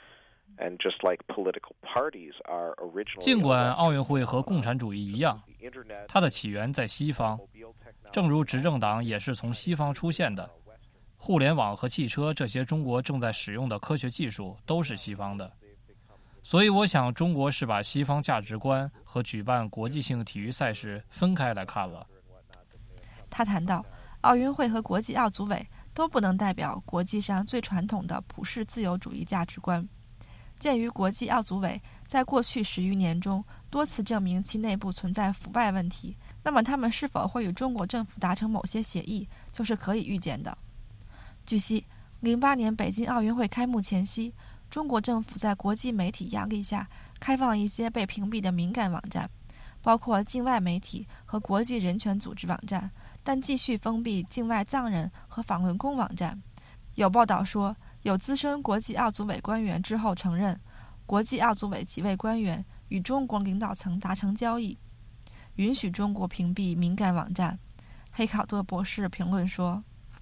and just like political parties are originally... 尽管奥运会和共产主义一样，它的起源在西方，正如执政党也是从西方出现的。互联网和汽车这些中国正在使用的科学技术都是西方的，所以我想中国是把西方价值观和举办国际性体育赛事分开来看了。 他谈到，奥运会和国际奥组委都不能代表国际上最传统的普世自由主义价值观。鉴于国际奥组委在过去十余年中多次证明其内部存在腐败问题，那么他们是否会与中国政府达成某些协议，就是可以预见的。据悉，零八年北京奥运会开幕前夕，中国政府在国际媒体压力下开放一些被屏蔽的敏感网站，包括境外媒体和国际人权组织网站，但继续封闭境外藏人和访问工网站。有报道说，有资深国际奥组委官员之后承认，国际奥组委几位官员与中国领导层达成交易，允许中国屏蔽敏感网站。黑考特博士评论说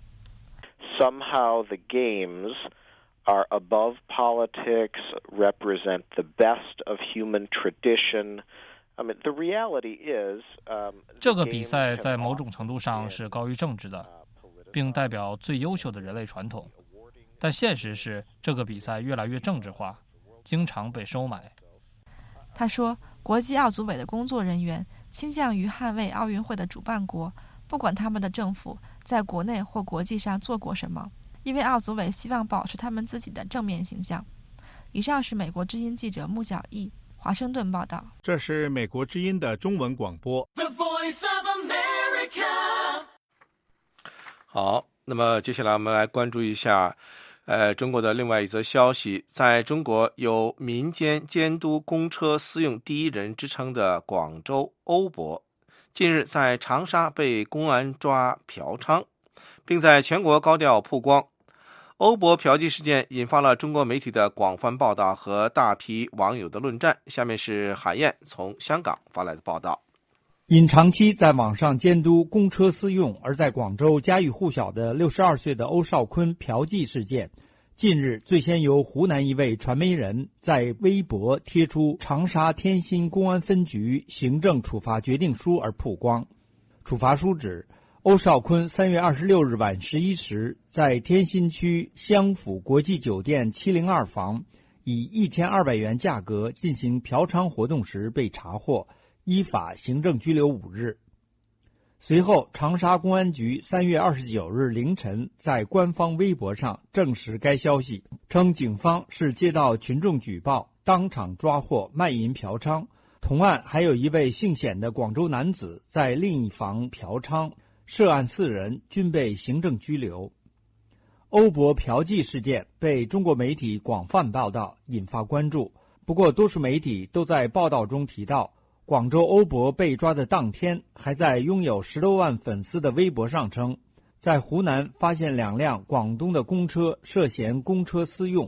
Somehow the games are above politics, represent the best of human tradition. I mean, the reality is, um, 这个比赛在某种程度上是高于政治的，并代表最优秀的人类传统。但现实是，这个比赛越来越政治化，经常被收买。 他说，国际奥组委的工作人员倾向于捍卫奥运会的主办国，不管他们的政府在国内或国际上做过什么，因为奥组委希望保持他们自己的正面形象。以上是美国之音记者穆小艺华盛顿报道。 这是美国之音的中文广播。The Voice of America。 好，那么接下来我们来关注一下呃，中国的另外一则消息。在中国有民间监督公车私用第一人之称的广州欧博，近日在长沙被公安抓嫖娼，并在全国高调曝光。欧博嫖妓事件引发了中国媒体的广泛报道和大批网友的论战。下面是海燕从香港发来的报道。 因长期在网上监督公车私用而在广州家喻户晓的六十二岁的欧少坤嫖妓事件，近日最先由湖南一位传媒人在微博贴出长沙天心公安分局行政处罚决定书而曝光。处罚书指，欧少坤三月二十六日晚十一时，在天心区湘府国际酒店七零二房以一千二百元价格进行嫖娼活动时被查获，依法行政拘留五日。随后，长沙公安局三月二十九日凌晨在官方微博上证实该消息，称警方是接到群众举报，当场抓获卖淫嫖娼。同案还有一位姓显的广州男子在另一房嫖娼，涉案四人均被行政拘留。欧博嫖妓事件被中国媒体广泛报道，引发关注。不过，多数媒体都在报道中提到，广州欧博被抓的当天，还在拥有十多万粉丝的微博上称，在湖南发现两辆广东的公车涉嫌公车私用，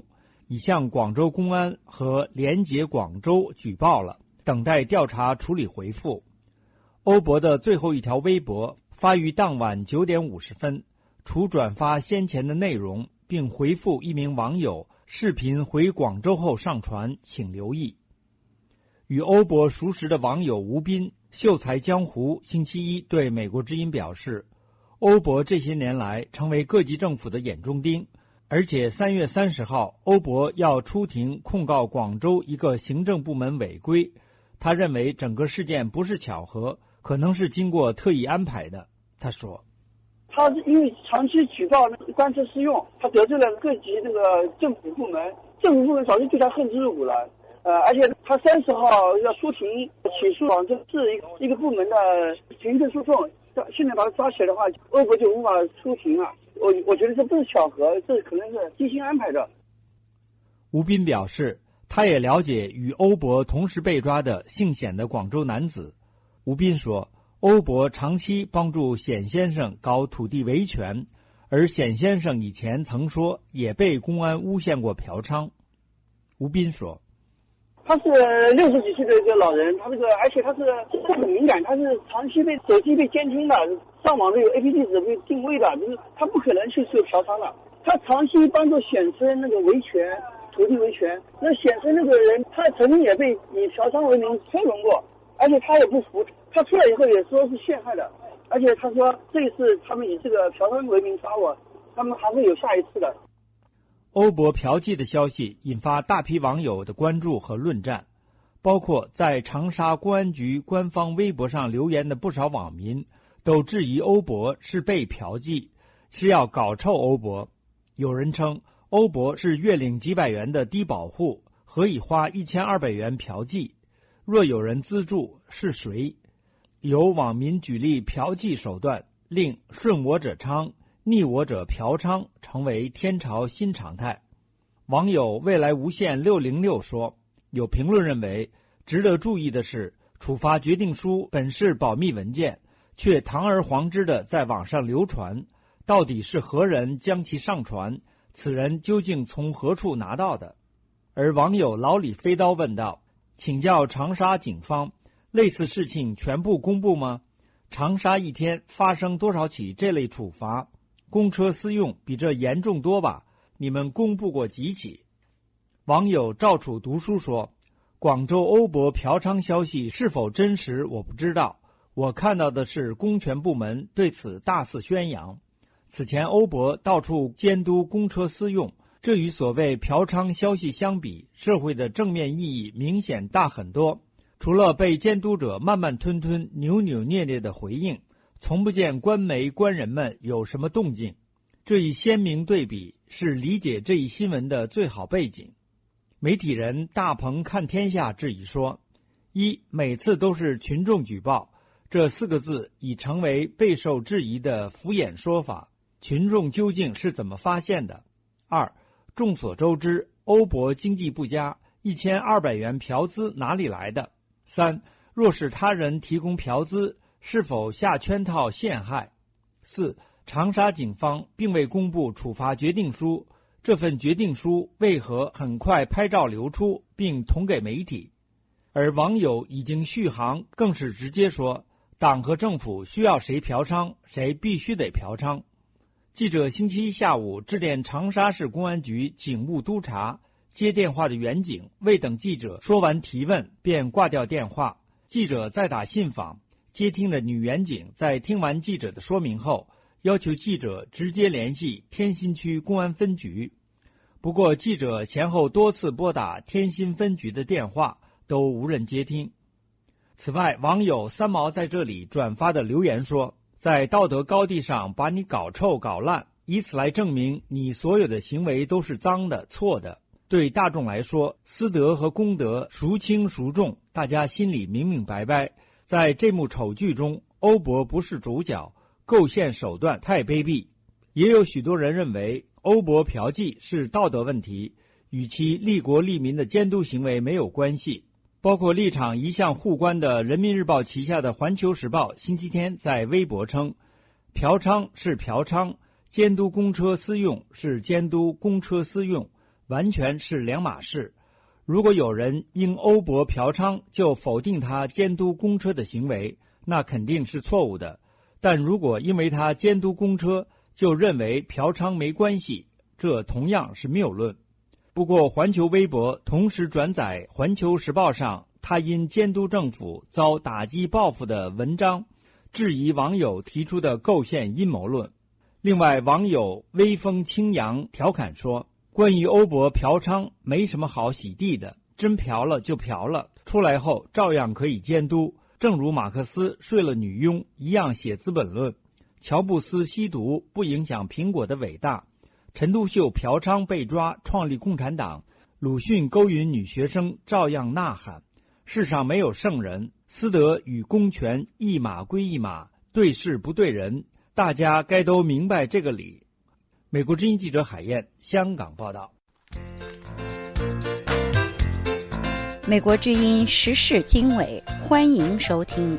已向广州公安和廉洁广州举报了，等待调查处理回复。欧博的最后一条微博发于当晚九点五十分，除转发先前的内容，并回复一名网友视频回广州后上传，请留意。与欧博熟识的网友吴斌秀才江湖星期一对美国之音表示，欧博这些年来成为各级政府的眼中钉，而且三月三十号欧博要出庭控告广州一个行政部门违规。他认为整个事件不是巧合，可能是经过特意安排的。他说， 他因为长期举报官车私用，他得罪了各级这个政府部门，政府部门早就对他恨之入骨了。呃，而且他三十号要出庭起诉广州市一个一个部门的行政诉讼，现在把他抓起来的话，欧博就无法出庭了。我我觉得这不是巧合，这可能是精心安排的。 吴斌表示，他也了解与欧博同时被抓的姓冼的广州男子。吴斌说，欧博长期帮助冼先生搞土地维权，而冼先生以前曾说也被公安诬陷过嫖娼。吴斌说， 他是六十几岁的一个老人，他这个而且他是很敏感，他是长期被手机被监听的，上网都有 A P P 地址被定位的，就是他不可能去受嫖娼的。他长期帮助冼生那个维权，土地维权，那冼生那个人，他曾经也被以嫖娼为名推论过，而且他也不服，他出来以后也说是陷害的，而且他说这一次他们以这个嫖娼为名抓我，他们还会有下一次的。 欧博嫖妓的消息引发大批网友的关注和论战，包括在长沙公安局官方微博上留言的不少网民都质疑欧博是被嫖妓，是要搞臭欧博。有人称欧博是月领几百元的低保户，何以花一千二百元嫖妓？若有人资助，是谁？有网民举例嫖妓手段，令顺我者昌，逆我者嫖娼成为天朝新常态。网友未来无限六零六说，有评论认为，值得注意的是，处罚决定书本是保密文件，却堂而皇之的在网上流传，到底是何人将其上传？此人究竟从何处拿到的？而网友老李飞刀问道，请教长沙警方，类似事情全部公布吗？长沙一天发生多少起这类处罚？公车私用比这严重多吧？你们公布过几起？网友赵楚读书说，广州欧博嫖娼消息是否真实我不知道，我看到的是公权部门对此大肆宣扬。此前欧博到处监督公车私用，这与所谓嫖娼消息相比，社会的正面意义明显大很多。除了被监督者慢慢吞吞、扭扭捏捏的回应，从不见官媒官人们有什么动静。这一鲜明对比是理解这一新闻的最好背景。媒体人大鹏看天下质疑说，一，每次都是群众举报，这四个字已成为备受质疑的敷衍说法，群众究竟是怎么发现的？二，众所周知，欧博经济不佳，一千二百元嫖资哪里来的？三，若是他人提供嫖资，是否下圈套陷害？四，长沙警方并未公布处罚决定书，这份决定书为何很快拍照流出并捅给媒体？而网友已经续航，更是直接说，党和政府需要谁嫖娼，谁必须得嫖娼。记者星期一下午致电长沙市公安局警务督察，接电话的员警未等记者说完提问便挂掉电话，记者再打信访，接听的女员警在听完记者的说明后，要求记者直接联系天心区公安分局。不过记者前后多次拨打天心分局的电话都无人接听。此外，网友三毛在这里转发的留言说，在道德高地上把你搞臭搞烂，以此来证明你所有的行为都是脏的错的。对大众来说，私德和公德孰轻孰重，大家心里明明白白。在这幕丑剧中，欧博不是主角，构陷手段太卑鄙。也有许多人认为欧博嫖妓是道德问题，与其利国利民的监督行为没有关系。包括立场一向互关的人民日报旗下的环球时报星期天在微博称，嫖娼是嫖娼，监督公车私用是监督公车私用， 完全是两码事。如果有人因欧泊嫖娼就否定他监督公车的行为，那肯定是错误的。但如果因为他监督公车就认为嫖娼没关系，这同样是谬论。不过环球微博同时转载环球时报上他因监督政府遭打击报复的文章，质疑网友提出的构陷阴谋论。另外，网友微风轻扬调侃说，关于欧泊嫖娼没什么好洗地的，真嫖了就嫖了，出来后照样可以监督，正如马克思睡了女佣一样写资本论，乔布斯吸毒不影响苹果的伟大，陈独秀嫖娼被抓创立共产党，鲁迅勾引女学生照样呐喊。世上没有圣人，私德与公权一码归一码，对事不对人，大家该都明白这个理。美国之音记者海燕，香港报道。 美国之音时事经纬，欢迎收听。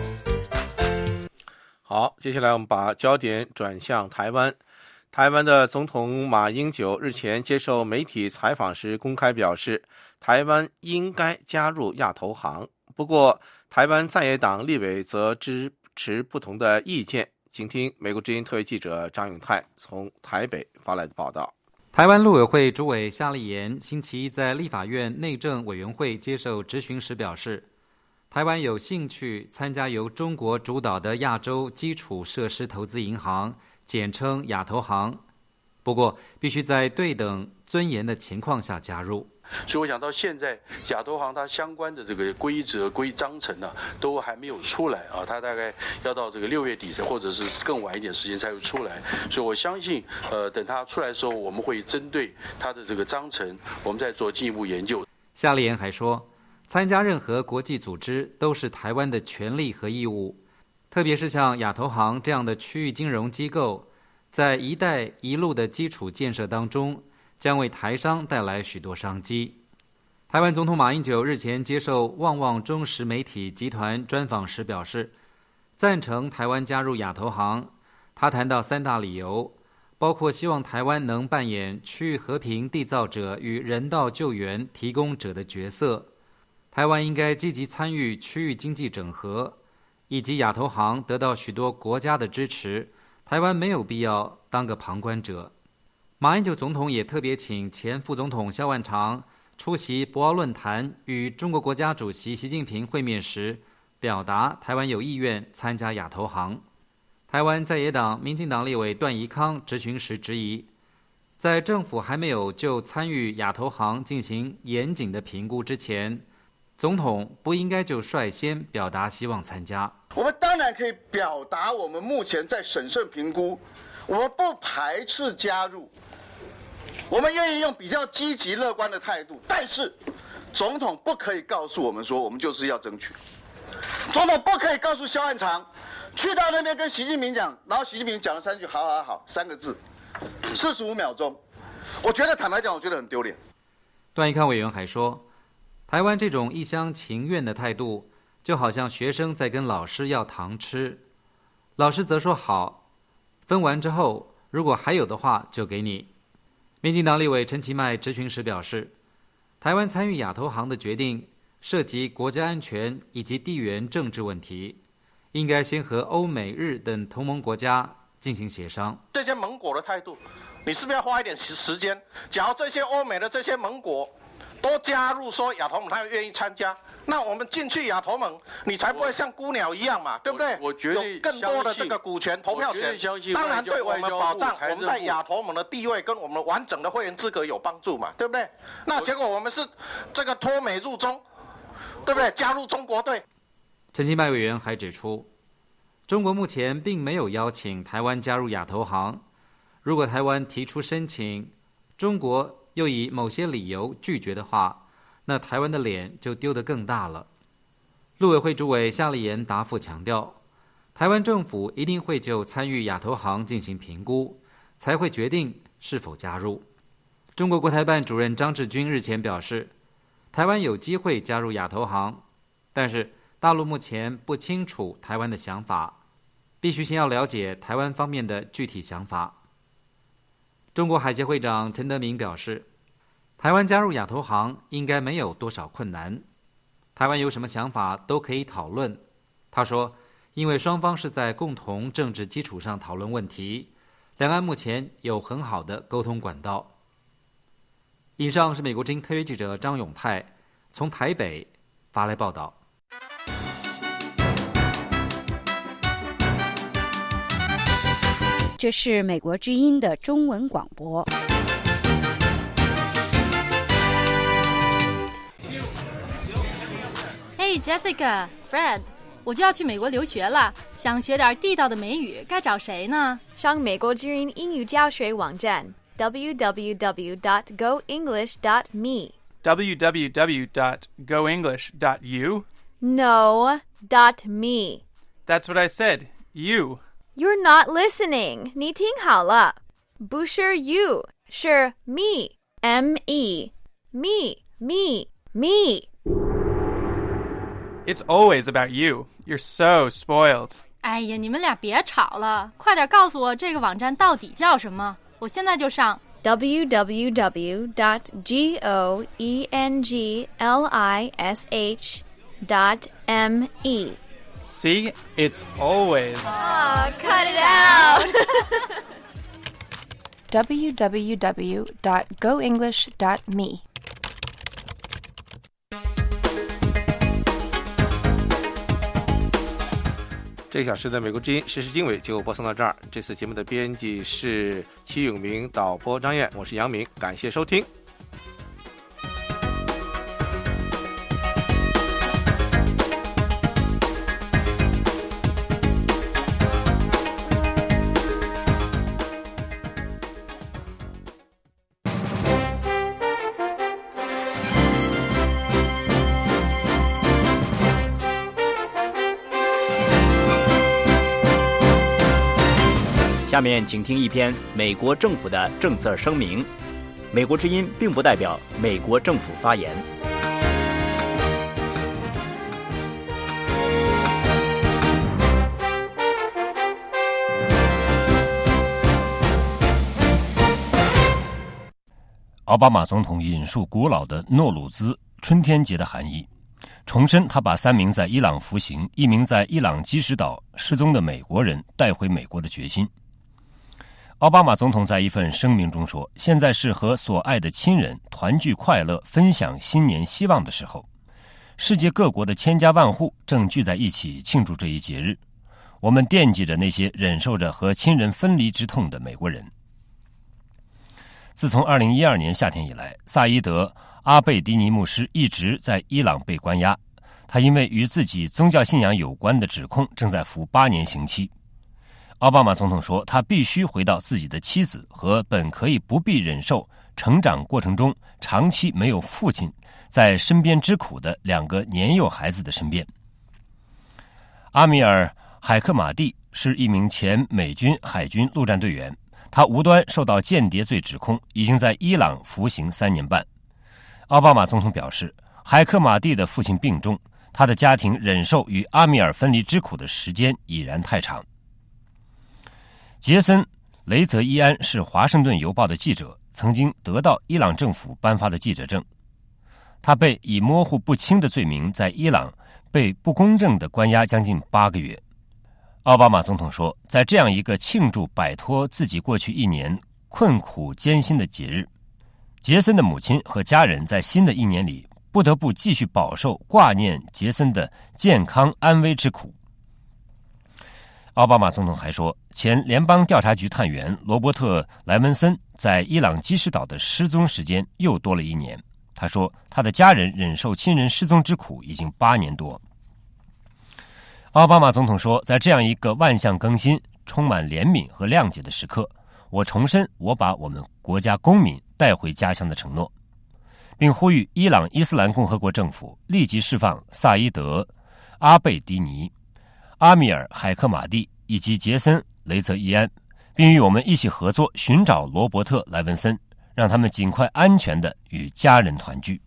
好，接下来我们把焦点转向台湾。台湾的总统马英九日前接受媒体采访时公开表示，台湾应该加入亚投行。不过，台湾在野党立委则支持不同的意见。请听美国之音特约记者张永泰从台北发来的报道。 台湾陆委会主委夏立言星期一在立法院内政委员会接受质询时表示，台湾有兴趣参加由中国主导的亚洲基础设施投资银行，简称亚投行，不过必须在对等尊严的情况下加入。 所以我想到现在亚投行它相关的这个规则规章程呢、啊，都还没有出来啊，它大概要到这个六月底或者是更晚一点时间才会出来。所以我相信，呃，等它出来的时候，我们会针对它的这个章程，我们再做进一步研究。 夏立言还说，参加任何国际组织都是台湾的权利和义务，特别是像亚投行这样的区域金融机构，在“一带一路”的基础建设当中，将为台商带来许多商机。台湾总统马英九日前接受旺旺中时媒体集团专访时表示，赞成台湾加入亚投行。他谈到三大理由，包括希望台湾能扮演区域和平缔造者与人道救援提供者的角色，台湾应该积极参与区域经济整合，以及亚投行得到许多国家的支持，台湾没有必要当个旁观者。马英九总统也特别请前副总统萧万长出席博鳌论坛与中国国家主席习近平会面时，表达台湾有意愿参加亚投行。台湾在野党民进党立委段宜康质询时质疑，在政府还没有就参与亚投行进行严谨的评估之前，总统不应该就率先表达希望参加。 我们当然可以表达我们目前在审慎评估，我们不排斥加入，我们愿意用比较积极乐观的态度，但是总统不可以告诉我们说我们就是要争取，总统不可以告诉萧万长去到那边跟习近平讲，然后习近平讲了三句好好好三个字，四十五秒钟，我觉得坦白讲我觉得很丢脸。 段宜康委员还说，台湾这种一厢情愿的态度就好像学生在跟老师要糖吃，老师则说好，分完之后如果还有的话就给你。民进党立委陈其迈质询时表示，台湾参与亚投行的决定涉及国家安全以及地缘政治问题，应该先和欧美日等同盟国家进行协商。 这些盟国的态度，你是不是要花一点时间？假如这些欧美的这些盟国都加入说亚投盟，他们愿意参加，那我们进去亚投盟，你才不会像孤鸟一样嘛，对不对？ 我绝对有更多的这个股权、投票权，当然对我们保障我们在亚投盟的地位跟我们完整的会员资格有帮助嘛，对不对？那结果我们是这个脱美入中，对不对？加入中国队。 陈其迈委员还指出，中国目前并没有邀请台湾加入亚投行，如果台湾提出申请，中国又以某些理由拒绝的话，那台湾的脸就丢得更大了。陆委会主委夏立言答复强调，台湾政府一定会就参与亚投行进行评估，才会决定是否加入。中国国台办主任张志军日前表示，台湾有机会加入亚投行，但是大陆目前不清楚台湾的想法，必须先要了解台湾方面的具体想法。中国海协会长陈德明表示， 台湾加入亚投行应该没有多少困难。台湾有什么想法都可以讨论。他说，因为双方是在共同政治基础上讨论问题，两岸目前有很好的沟通管道。以上是美国之音特约记者张永泰从台北发来报道。 这是美国之音的中文广播。 Hey Jessica、Fred， 我就要去美国留学了，想学点地道的美语，该找谁呢？ 上美国之音英语教学网站 double-u double-u double-u dot go english dot me double-u double-u double-u dot go english dot u No, dot me. That's what I said. You. You're not listening. 你听好了，不是 you， 是 me. M E. Me, me, me. It's always about you. You're so spoiled. 哎呀，你们俩别吵了，快点告诉我这个网站到底叫什么，我现在就上。 double-u double-u double-u dot go english dot me. See? It's always. Oh, cut it out. double-u double-u double-u dot go english dot me. 这个小时的美国之音时事经纬就播送到这儿。这次节目的编辑是齐永明，导播张燕，我是杨明，感谢收听。 下面请听一篇美国政府的政策声明。美国之音并不代表美国政府发言。 奥巴马总统引述古老的诺鲁兹春天节的含义，重申他把三名在伊朗服刑、一名在伊朗基什岛失踪的美国人带回美国的决心。奥巴马总统在一份声明中说，现在是和所爱的亲人团聚快乐、分享新年希望的时候。世界各国的千家万户正聚在一起庆祝这一节日。我们惦记着那些忍受着和亲人分离之痛的美国人。自从二零一二年夏天以来，萨伊德·阿贝迪尼牧师一直在伊朗被关押，他因为与自己宗教信仰有关的指控正在服八年刑期。奥巴马总统说，他必须回到自己的妻子和本可以不必忍受成长过程中长期没有父亲在身边之苦的两个年幼孩子的身边。阿米尔·海克马蒂是一名前美军海军陆战队员，他无端受到间谍罪指控，已经在伊朗服刑三年半。奥巴马总统表示，海克马蒂的父亲病重，他的家庭忍受与阿米尔分离之苦的时间已然太长。杰森·雷泽伊安是华盛顿邮报的记者，曾经得到伊朗政府颁发的记者证。他被以模糊不清的罪名在伊朗被不公正的关押将近八个月。奥巴马总统说，在这样一个庆祝摆脱自己过去一年困苦艰辛的节日，杰森的母亲和家人在新的一年里不得不继续饱受挂念杰森的健康安危之苦。奥巴马总统还说，前联邦调查局探员罗伯特·莱文森在伊朗基什岛的失踪时间又多了一年。他说，他的家人忍受亲人失踪之苦已经八年多。奥巴马总统说，在这样一个万象更新、充满怜悯和谅解的时刻，我重申我把我们国家公民带回家乡的承诺，并呼吁伊朗伊斯兰共和国政府立即释放萨伊德·阿贝迪尼、阿米尔·海克马蒂以及杰森·雷泽伊安，并与我们一起合作寻找罗伯特·莱文森，让他们尽快安全地与家人团聚。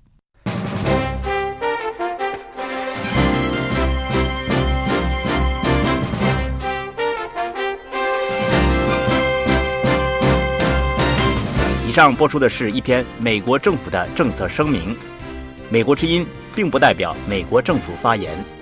以上播出的是一篇美国政府的政策声明。美国之音并不代表美国政府发言。